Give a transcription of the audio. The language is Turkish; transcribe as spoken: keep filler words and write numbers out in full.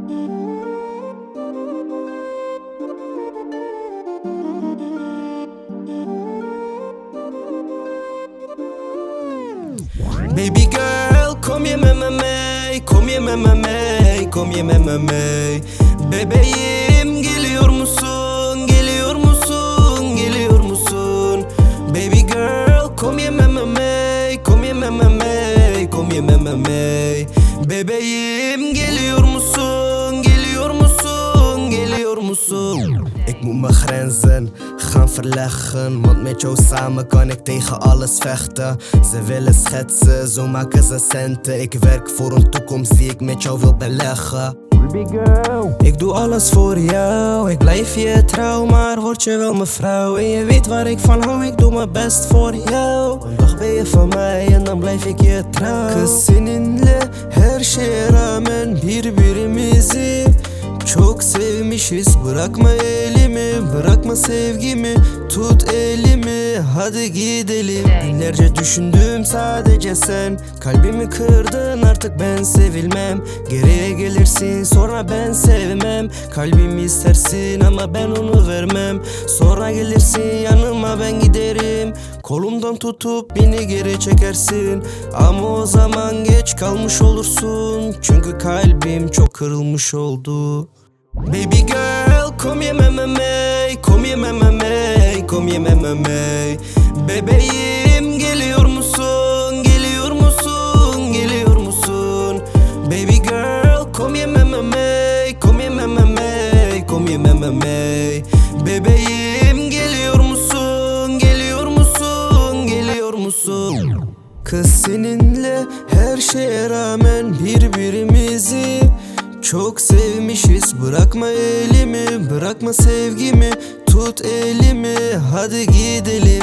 Baby girl, kom je met me mee, kom je met me mee, kom je met me mee. Bebeğim geliyor musun, geliyor musun, geliyor musun? Baby girl, kom je met me mee, kom je met me mee, kom je met me mee. Bebeğim geliyor musun, geliyor musun, geliyor musun? Ik moet mijn grenzen gaan verleggen, want met jou samen kan ik tegen alles vechten. Ze willen schetsen, zo maken ze centen. Ik werk voor een toekomst die ik met jou wil beleggen. Baby girl, ik doe alles voor jou. Ik blijf je trouw, maar word je wel mijn vrouw. En je weet waar ik van hou, ik doe mijn best voor jou. Een dag ben je van mij en dan blijf ik je trouw. Kız seninle her şeye rağmen birbirimizi çok sevmişiz. Bırakma elimi, bırakma sevgimi, tut elimi, hadi gidelim. Günlerce düşündüm sadece sen, kalbimi kırdın, artık ben sevilmem. Geriye gelirsin, sonra ben sevmem. Kalbimi istersin ama ben onu vermem. Sonra gelirsin yanıma, ben giderim. Kolumdan tutup beni geri çekersin, ama o zaman geç kalmış olursun. Çünkü kalbim çok kırılmış oldu. Baby girl, kom je met me mee, kom je met me mee, kom je met me mee. Bebeğim geliyor musun, geliyor musun, geliyor musun? Baby girl, kom je met me mee, kom je met me mee, kom je met me mee. Bebeğim geliyor musun, geliyor musun, geliyor musun? Kız seninle her şeye rağmen birbirimizi çok sevmişiz. Bırakma elimi, bırakma sevgimi, tut elimi, hadi gidelim.